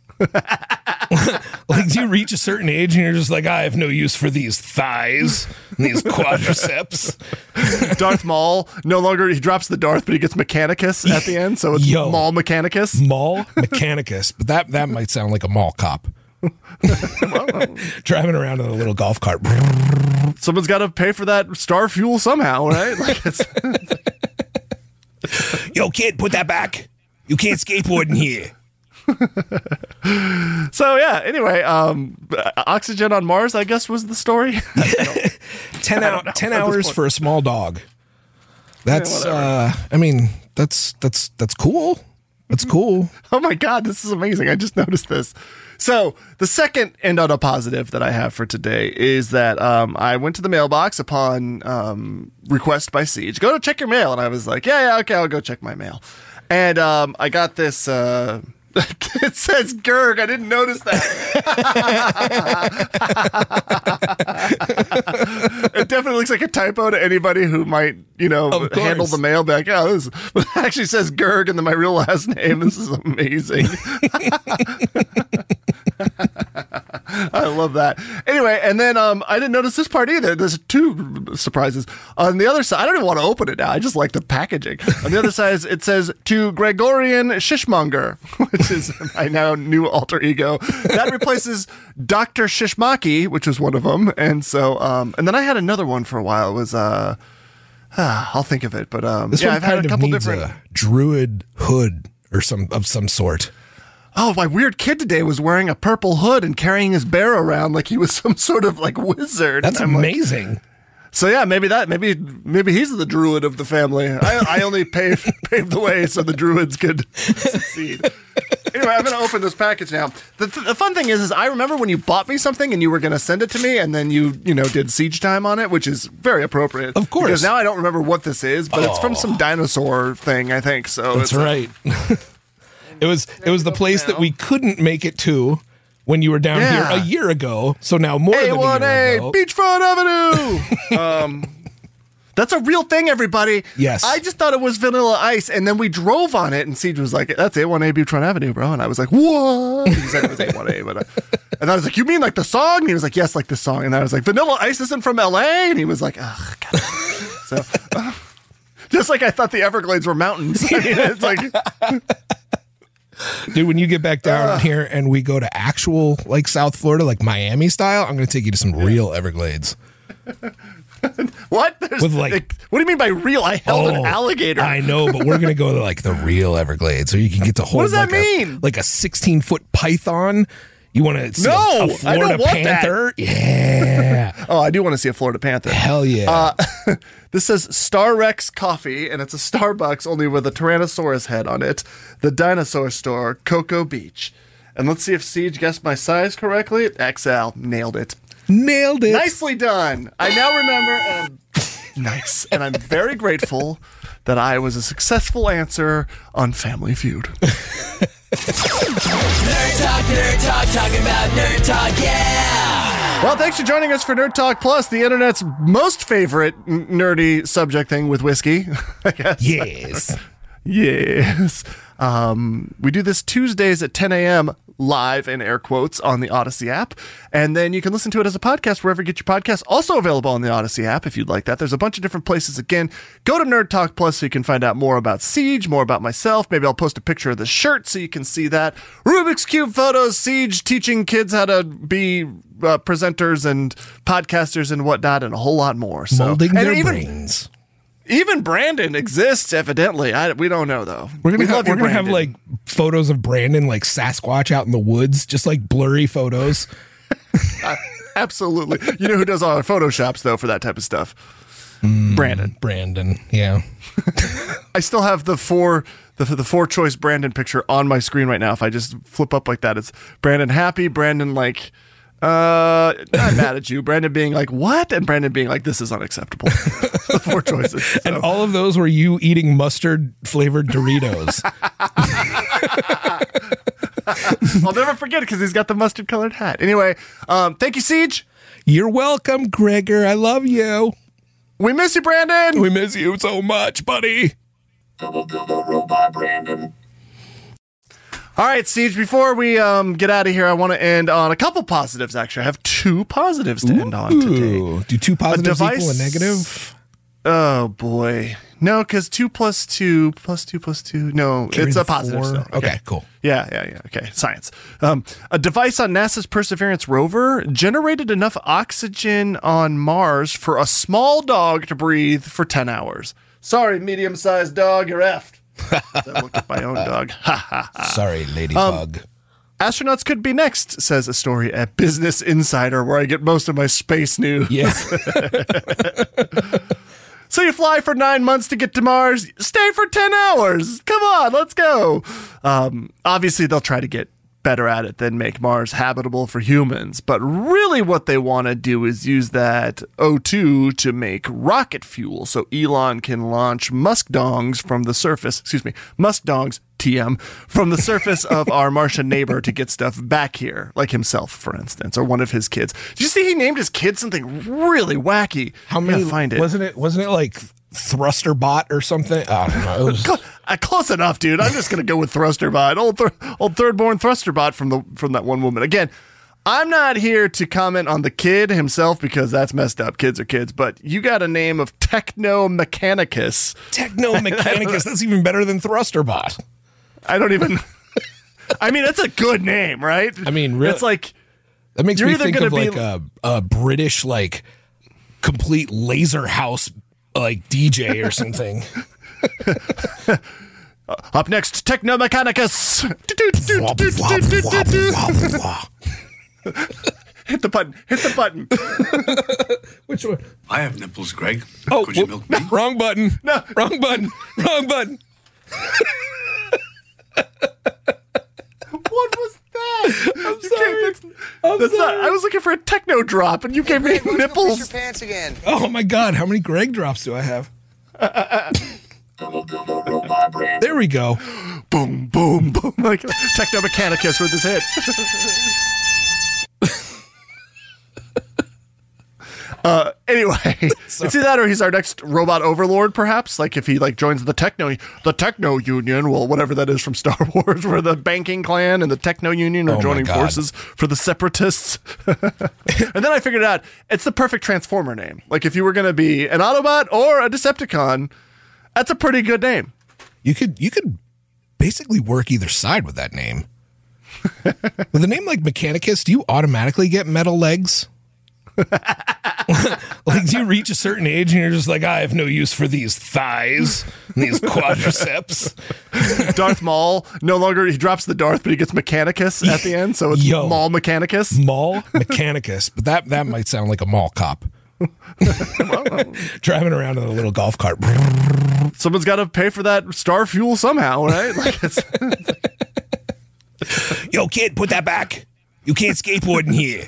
Like, do you reach a certain age and you're just like, I have no use for these thighs and these quadriceps? Darth Maul no longer he drops the Darth, but he gets Mechanicus at the end, so it's Yo. Maul Mechanicus. Mall Mechanicus, but that that might sound like a mall cop. Driving around in a little golf cart. Someone's got to pay for that star fuel somehow, right? Like it's, Yo, kid, put that back. You can't skateboard in here. So yeah. Anyway, um, oxygen on Mars, I guess, was the story. ten, I hou- don't know ten at this hours point. for a small dog. That's, Yeah, uh, I mean, that's that's that's cool. That's cool. Oh my God, this is amazing. I just noticed this. So the second end on a positive that I have for today is that um, I went to the mailbox upon um, request by Siege. Go to check your mail. And I was like, yeah, yeah, okay, I'll go check my mail. And um, I got this. Uh, it says Gerg. I didn't notice that. It definitely looks like a typo to anybody who might, you know, Of handle course. the mail back. Oh, this but it actually says Gerg and then my real last name. This is amazing. I love that. Anyway, and then um, I didn't notice this part either. There's two surprises. On the other side, I don't even want to open it now. I just like the packaging. On the other side, it says, to Gregorian Shishmonger, which is my now new alter ego. That replaces Doctor Shishmaki, which was one of them. And so, um, and then I had another one for a while. It was, uh, I'll think of it. But um, This yeah, one I've had kind a of couple needs different. a druid hood or some of some sort. Oh, my weird kid today was wearing a purple hood and carrying his bear around like he was some sort of like wizard. That's And I'm like, amazing. so yeah, maybe that, maybe maybe he's the druid of the family. I, I only paved paved the way so the druids could succeed. Anyway, I'm going to open this package now. The, the fun thing is, is I remember when you bought me something and you were going to send it to me, and then you, you know, did siege time on it, which is very appropriate. Of course. because now I don't remember what this is, but it's from Oh. some dinosaur thing, I think. So That's it's a- right. It was it was the place that we couldn't make it to when you were down Yeah. here a year ago. So now more A than a one year A ago. Beachfront Avenue. um, that's a real thing, everybody. Yes. I just thought it was Vanilla Ice, and then we drove on it, and Siege was like, "That's A one A Beachfront Avenue, bro." And I was like, "What?" He said it was A one A, but. Uh, and I was like, "You mean like the song?" And he was like, "Yes, like the song." And I was like, "Vanilla Ice isn't from L A?" And he was like, "Ugh." God. So, uh, just like I thought the Everglades were mountains. I mean, it's like. Dude, when you get back down here and we go to actual like South Florida, like Miami style, I'm going to take you to some real Everglades. What? There's, With, like- like, what do you mean by real? I held an Oh, alligator. I know, but we're going to go to like the real Everglades, so you can get to hold does that like, a, mean? like a sixteen foot python. You want to see No, a, a I don't Florida want that. panther? Yeah. Oh, I do want to see a Florida Panther. Hell yeah. Uh, this says Star Rex Coffee, and it's a Starbucks only with a Tyrannosaurus head on it. The Dinosaur Store, Cocoa Beach. And let's see if Siege guessed my size correctly. X L. Nailed it. Nailed it. Nicely done. I now remember. And I'm, nice. And I'm very grateful that I was a successful answer on Family Feud. Nerd Talk, Nerd Talk, talking about Nerd Talk, yeah! Well, thanks for joining us for Nerd Talk Plus, the internet's most favorite n- nerdy subject thing with whiskey, I guess. Yes. Yes. Um, we do this Tuesdays at ten a.m. live in air quotes on the Odyssey app. And then you can listen to it as a podcast wherever you get your podcasts. Also available on the Odyssey app if you'd like that. There's a bunch of different places. Again, go to Nerd Talk Plus so you can find out more about Siege, more about myself. Maybe I'll post a picture of the shirt so you can see that. Rubik's Cube photos, Siege teaching kids how to be uh, presenters and podcasters and whatnot, and a whole lot more. So, Molding and their even, brains. Even Brandon exists, evidently. I, we don't know, though. We're gonna We have, love you, we're gonna have Brandon. like photos of Brandon like Sasquatch out in the woods, just like blurry photos. Absolutely. You know who does all our photoshops, though, for that type of stuff? Brandon. Brandon, yeah. I still have the four the, the four choice Brandon picture on my screen right now. If I just flip up like that, it's Brandon happy, Brandon like, uh, I'm mad at you, Brandon being like, what? And Brandon being like, this is unacceptable. The four choices. So. And all of those were you eating mustard flavored Doritos. I'll never forget it because he's got the mustard colored hat. Anyway, um, thank you, Siege. You're welcome, Gregor. I love you. We miss you, Brandon. We miss you so much, buddy. All right, Siege, before we um, get out of here, I want to end on a couple positives, actually. I have two positives to end on today. Ooh, do two positives device- equal a negative? Oh, boy. No, because two plus two plus two plus two. No, Carry it's the a positive. four? Still. Okay, cool. Yeah, yeah, yeah. Okay, science. Um, a device on NASA's Perseverance rover generated enough oxygen on Mars for a small dog to breathe for ten hours. Sorry, medium-sized dog, you're effed. I looked at my own dog. Ha ha ha. Sorry, Ladybug. Um, Astronauts could be next, says a story at Business Insider, where I get most of my space news. Yes. So you fly for nine months to get to Mars, stay for ten hours. Come on, let's go. Um, obviously, they'll try to get better at it than make Mars habitable for humans. But really what they want to do is use that O two to make rocket fuel so Elon can launch muskdongs from the surface, excuse me, muskdongs, T M, from the surface of our Martian neighbor to get stuff back here, like himself, for instance, or one of his kids. Did you see he named his kid something really wacky? How many? Find it. Wasn't it? Wasn't it like Thrusterbot or something? I don't know. It was, Cl- uh, close enough, dude. I'm just gonna go with Thrusterbot, old th- old third-born Thrusterbot from the from that one woman. Again, I'm not here to comment on the kid himself because that's messed up. Kids are kids, but you got a name of Techno Mechanicus. Techno Mechanicus. That's even better than Thrusterbot. I don't even. I mean, that's a good name, right? I mean, really, it's like that makes you're me either think gonna of be- like a, a British like complete laser house like D J or something. uh, up next, Techno Mechanicus. Hit the button. Hit the button. Which one? I have nipples, Greg. Oh, Could you whoop, milk me? wrong button. No. Wrong button. Wrong button. What was that? I'm You sorry. can't- That's, I'm that's not. sorry. I was looking for a techno drop, and you gave me nipples. pants again. Oh my God! How many Greg drops do I have? There we go. Boom, boom, boom. Like Techno Mechanicus with his hit. Uh, anyway, it's either that or he's our next robot overlord, perhaps. Like if he like joins the techno, the techno union, well, whatever that is from Star Wars, where the banking clan and the techno union are Oh my joining God. forces for the separatists. And then I figured out it's the perfect Transformer name. Like if you were going to be an Autobot or a Decepticon, that's a pretty good name. You could you could basically work either side with that name. With a name like Mechanicus, do you automatically get metal legs? Like, do you reach a certain age and you're just like, I have no use for these thighs and these quadriceps? Darth Maul, no longer, he drops the Darth, but he gets Mechanicus at the end, so it's Yo. Maul Mechanicus. Mall Mechanicus, but that that might sound like a mall cop. Driving around in a little golf cart. Someone's got to pay for that star fuel somehow, right? Like it's, Yo, kid, put that back. You can't skateboard in here.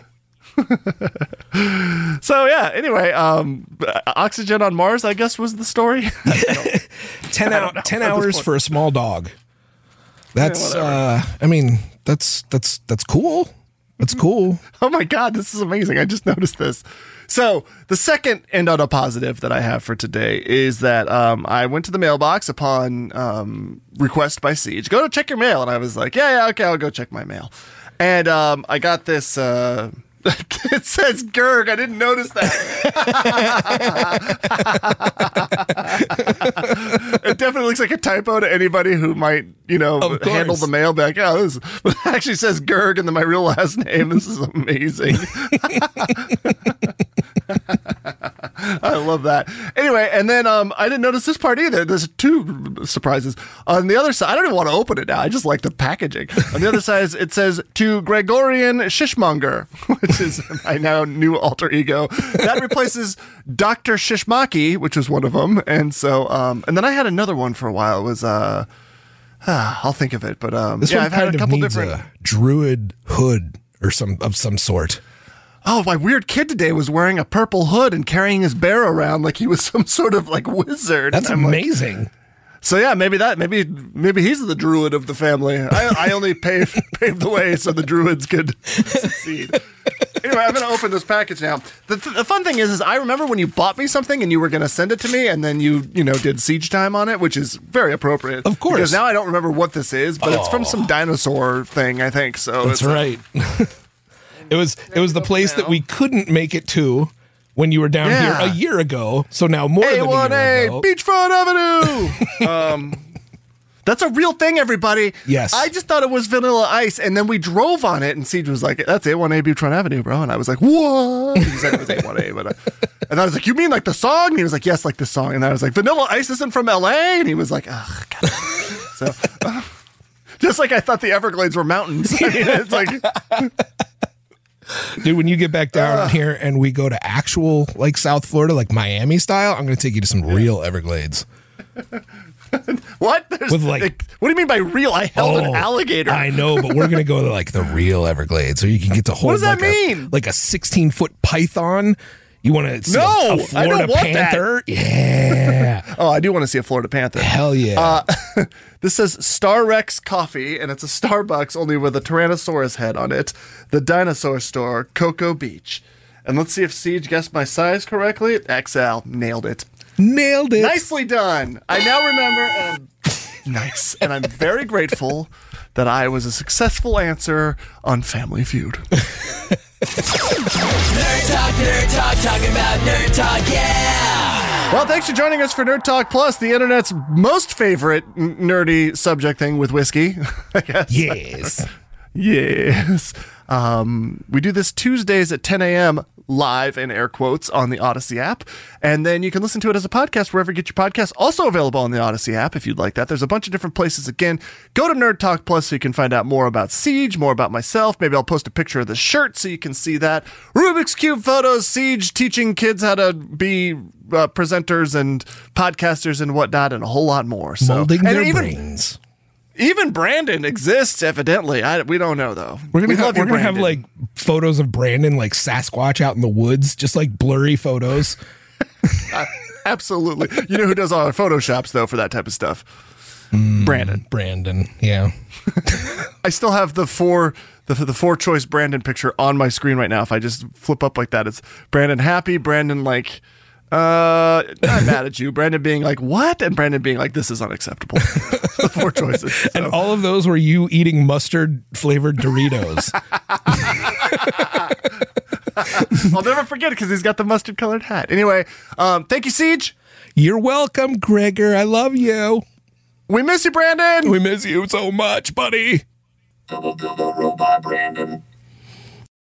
so yeah, anyway, um, oxygen on Mars, I guess, was the story. ten, I hou- don't know ten at this hours point. for a small dog. That's, Yeah, uh, I mean, that's, that's, that's cool. That's cool. Oh my God, this is amazing. I just noticed this. So the second end on a positive that I have for today is that um, I went to the mailbox upon um, request by Siege. Go to check your mail. And I was like, yeah, yeah, okay, I'll go check my mail. And um, I got this... Uh, it says Gerg. I didn't notice that. It definitely looks like a typo to anybody who might, you know, Of course. handle the mail back. Oh, this but it actually says Gerg and then my real last name. This is amazing. I love that. Anyway, and then um, I didn't notice this part either. There's two surprises. On the other side, I don't even want to open it now. I just like the packaging. On the other side, it says, to Gregorian Shishmonger, which is my now new alter ego. That replaces Doctor Shishmaki, which was one of them. And so, um, and then I had another one for a while. It was, uh, I'll think of it. But um, This yeah, one I've had kind a of couple needs different. a druid hood or some of some sort. Oh, my weird kid today was wearing a purple hood and carrying his bear around like he was some sort of like wizard. That's And I'm like, amazing. so yeah, maybe that, maybe maybe he's the druid of the family. I, I only paved paved the way so the druids could succeed. Anyway, I'm gonna open this package now. The, th- the fun thing is, is I remember when you bought me something and you were gonna send it to me, and then you you know did siege time on it, which is very appropriate. Of course. because now I don't remember what this is, but it's from Oh. some dinosaur thing, I think. So That's it's, right. It was it was the place that we couldn't make it to when you were down Yeah. here a year ago. So now more A than one a year A ago. Beachfront Avenue. um, that's a real thing, everybody. Yes. I just thought it was Vanilla Ice, and then we drove on it, and Siege was like, "That's A one A Beachfront Avenue, bro." And I was like, "What?" He said it was A one A, but. I, and I was like, "You mean like the song?" And he was like, "Yes, like the song." And I was like, "Vanilla Ice isn't from L A?" And he was like, "Ugh, God." So. Uh, Just like I thought the Everglades were mountains. I mean, it's like, Dude, when you get back down uh, here and we go to actual like South Florida, like Miami style, I'm going to take you to some real Everglades. What? There's, With like, like, what do you mean by real? I held oh, an alligator. I know, but we're gonna go to like the real Everglades, so you can get to hold. What does that like mean? A, like a sixteen foot python. You want to see no, a, a Florida I don't want panther? That. Yeah. Oh, I do want to see a Florida panther. Hell yeah. Uh, this says Star Rex Coffee, and it's a Starbucks only with a Tyrannosaurus head on it. The Dinosaur Store, Cocoa Beach. And let's see if Siege guessed my size correctly. X L, nailed it. Nailed it. Nicely done. I now remember. And nice. And I'm very grateful that I was a successful answer on Family Feud. Nerd Talk, Nerd Talk, talking about Nerd Talk, yeah! Well, thanks for joining us for Nerd Talk Plus, the internet's most favorite n- nerdy subject thing with whiskey, I guess. Yes. Yes. Um, we do this Tuesdays at ten a.m. live in air quotes on the Odyssey app. And then you can listen to it as a podcast wherever you get your podcasts. Also available on the Odyssey app if you'd like that. There's a bunch of different places. Again, go to Nerd Talk Plus so you can find out more about Siege, more about myself. Maybe I'll post a picture of the shirt so you can see that. Rubik's Cube photos, Siege teaching kids how to be uh, presenters and podcasters and whatnot, and a whole lot more. So, Molding and their even, brains. Even Brandon exists, evidently. I, we don't know, though. We're gonna we have, love you, we're gonna have Brandon. like photos of Brandon like Sasquatch out in the woods, just like blurry photos. uh, absolutely. You know who does all our photoshops though for that type of stuff? Mm, Brandon. Brandon. Yeah. I still have the four the the four choice Brandon picture on my screen right now. If I just flip up like that, it's Brandon happy, Brandon like Uh, not mad at you. Brandon being like, what? And Brandon being like, this is unacceptable. The four choices. So. And all of those were you eating mustard flavored Doritos. I'll never forget it because he's got the mustard colored hat. Anyway, um, thank you, Siege. You're welcome, Gregor. I love you. We miss you, Brandon. We miss you so much, buddy. Double, double, robot, Brandon.